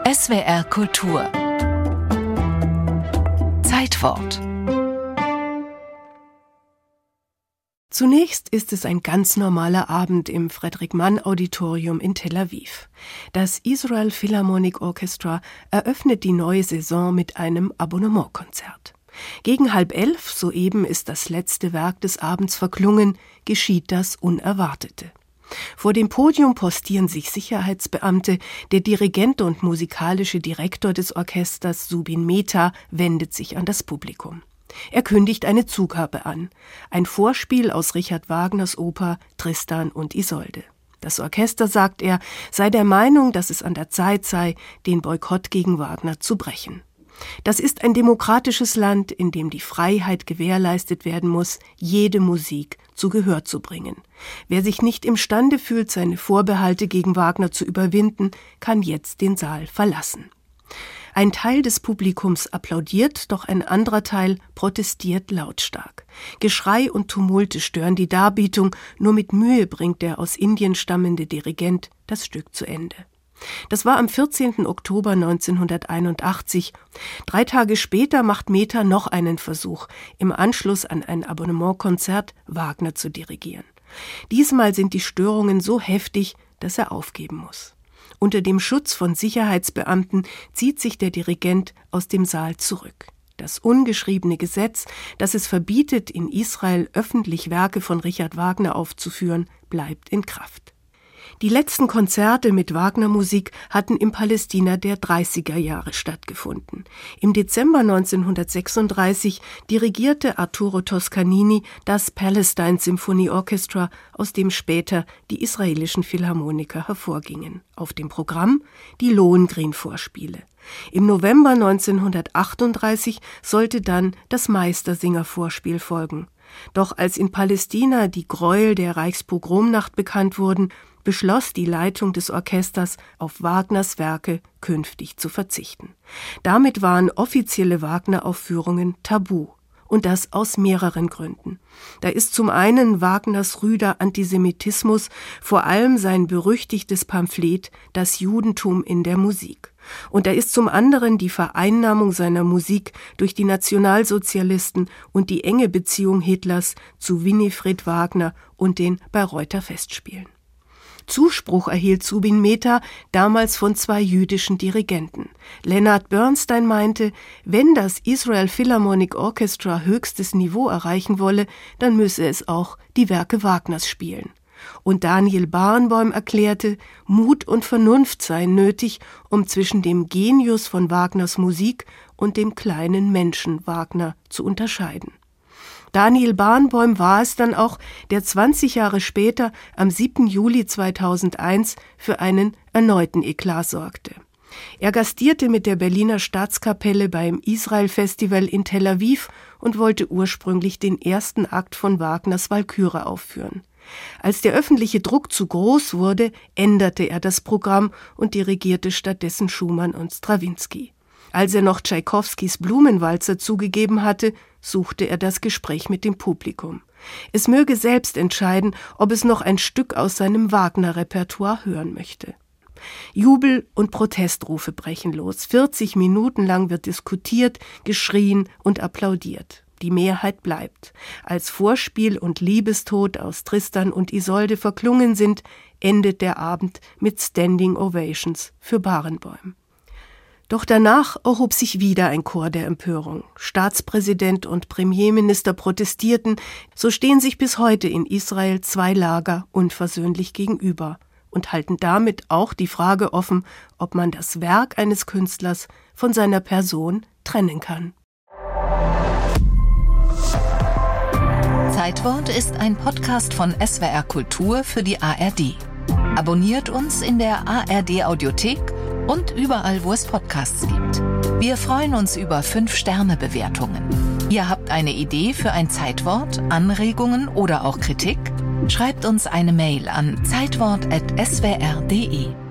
SWR Kultur Zeitwort. Zunächst ist es ein ganz normaler Abend im Fredrik-Mann-Auditorium in Tel Aviv. Das Israel Philharmonic Orchestra eröffnet die neue Saison mit einem Abonnementkonzert. Gegen 10:30, soeben ist das letzte Werk des Abends verklungen, geschieht das Unerwartete. Vor dem Podium postieren sich Sicherheitsbeamte, der Dirigent und musikalische Direktor des Orchesters, Zubin Mehta, wendet sich an das Publikum. Er kündigt eine Zugabe an, ein Vorspiel aus Richard Wagners Oper Tristan und Isolde. Das Orchester, sagt er, sei der Meinung, dass es an der Zeit sei, den Boykott gegen Wagner zu brechen. Das ist ein demokratisches Land, in dem die Freiheit gewährleistet werden muss, jede Musik zu Gehör zu bringen. Wer sich nicht imstande fühlt, seine Vorbehalte gegen Wagner zu überwinden, kann jetzt den Saal verlassen. Ein Teil des Publikums applaudiert, doch ein anderer Teil protestiert lautstark. Geschrei und Tumulte stören die Darbietung, nur mit Mühe bringt der aus Indien stammende Dirigent das Stück zu Ende. Das war am 14. Oktober 1981. 3 Tage später macht Mehta noch einen Versuch, im Anschluss an ein Abonnementkonzert Wagner zu dirigieren. Diesmal sind die Störungen so heftig, dass er aufgeben muss. Unter dem Schutz von Sicherheitsbeamten zieht sich der Dirigent aus dem Saal zurück. Das ungeschriebene Gesetz, das es verbietet, in Israel öffentlich Werke von Richard Wagner aufzuführen, bleibt in Kraft. Die letzten Konzerte mit Wagner-Musik hatten im Palästina der 30er Jahre stattgefunden. Im Dezember 1936 dirigierte Arturo Toscanini das Palestine Symphony Orchestra, aus dem später die israelischen Philharmoniker hervorgingen. Auf dem Programm die Lohengrin-Vorspiele. Im November 1938 sollte dann das Meistersinger-Vorspiel folgen. Doch als in Palästina die Gräuel der Reichspogromnacht bekannt wurden, beschloss die Leitung des Orchesters, auf Wagners Werke künftig zu verzichten. Damit waren offizielle Wagner-Aufführungen tabu. Und das aus mehreren Gründen. Da ist zum einen Wagners rüder Antisemitismus, vor allem sein berüchtigtes Pamphlet »Das Judentum in der Musik«. Und da ist zum anderen die Vereinnahmung seiner Musik durch die Nationalsozialisten und die enge Beziehung Hitlers zu Winifred Wagner und den Bayreuther Festspielen. Zuspruch erhielt Zubin Mehta damals von 2 jüdischen Dirigenten. Leonard Bernstein meinte, wenn das Israel Philharmonic Orchestra höchstes Niveau erreichen wolle, dann müsse es auch die Werke Wagners spielen. Und Daniel Barenboim erklärte, Mut und Vernunft seien nötig, um zwischen dem Genius von Wagners Musik und dem kleinen Menschen Wagner zu unterscheiden. Daniel Barenboim war es dann auch, der 20 Jahre später, am 7. Juli 2001, für einen erneuten Eklat sorgte. Er gastierte mit der Berliner Staatskapelle beim Israel-Festival in Tel Aviv und wollte ursprünglich den ersten Akt von Wagners Walküre aufführen. Als der öffentliche Druck zu groß wurde, änderte er das Programm und dirigierte stattdessen Schumann und Strawinsky. Als er noch Tschaikowskis Blumenwalzer zugegeben hatte, suchte er das Gespräch mit dem Publikum. Es möge selbst entscheiden, ob es noch ein Stück aus seinem Wagner-Repertoire hören möchte. Jubel und Protestrufe brechen los. 40 Minuten lang wird diskutiert, geschrien und applaudiert. Die Mehrheit bleibt. Als Vorspiel und Liebestod aus Tristan und Isolde verklungen sind, endet der Abend mit Standing Ovations für Barenboim. Doch danach erhob sich wieder ein Chor der Empörung. Staatspräsident und Premierminister protestierten, so stehen sich bis heute in Israel 2 Lager unversöhnlich gegenüber und halten damit auch die Frage offen, ob man das Werk eines Künstlers von seiner Person trennen kann. Zeitwort ist ein Podcast von SWR Kultur für die ARD. Abonniert uns in der ARD Audiothek und überall, wo es Podcasts gibt. Wir freuen uns über 5-Sterne-Bewertungen. Ihr habt eine Idee für ein Zeitwort, Anregungen oder auch Kritik? Schreibt uns eine Mail an zeitwort@swr.de.